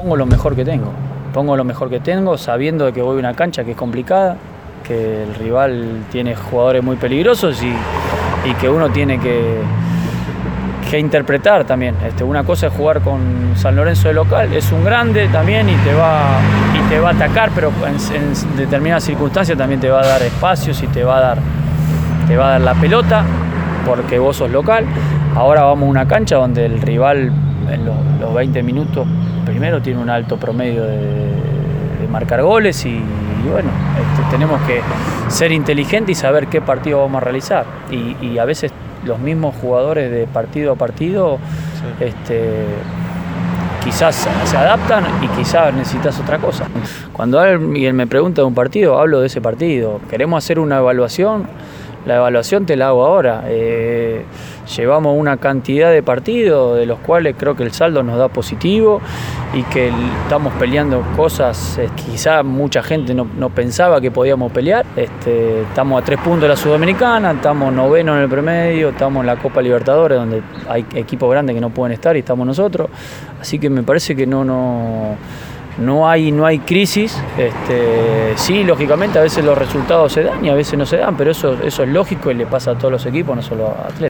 pongo lo mejor que tengo. Pongo lo mejor que tengo sabiendo de que voy a una cancha que es complicada, que el rival tiene jugadores muy peligrosos y que uno tiene que interpretar también. Una cosa es jugar con San Lorenzo de local, es un grande también y te va a atacar, pero en determinadas circunstancias también te va a dar espacios y te va a dar la pelota porque vos sos local. Ahora vamos a una cancha donde el rival en los 20 minutos primero tiene un alto promedio de marcar goles y bueno, tenemos que ser inteligentes y saber qué partido vamos a realizar y a veces los mismos jugadores de partido a partido quizás se adaptan y quizás necesitas otra cosa. Cuando alguien me pregunta de un partido, hablo de ese partido. Queremos hacer una evaluación, la evaluación te la hago ahora. Llevamos una cantidad de partidos de los cuales creo que el saldo nos da positivo y que estamos peleando cosas quizás mucha gente no pensaba que podíamos pelear. Estamos a 3 puntos de la Sudamericana, estamos 9º en el promedio, estamos en la Copa Libertadores donde hay equipos grandes que no pueden estar y estamos nosotros. Así que me parece que no hay crisis. Sí, lógicamente a veces los resultados se dan y a veces no se dan, pero eso es lógico y le pasa a todos los equipos, no solo a Atlético.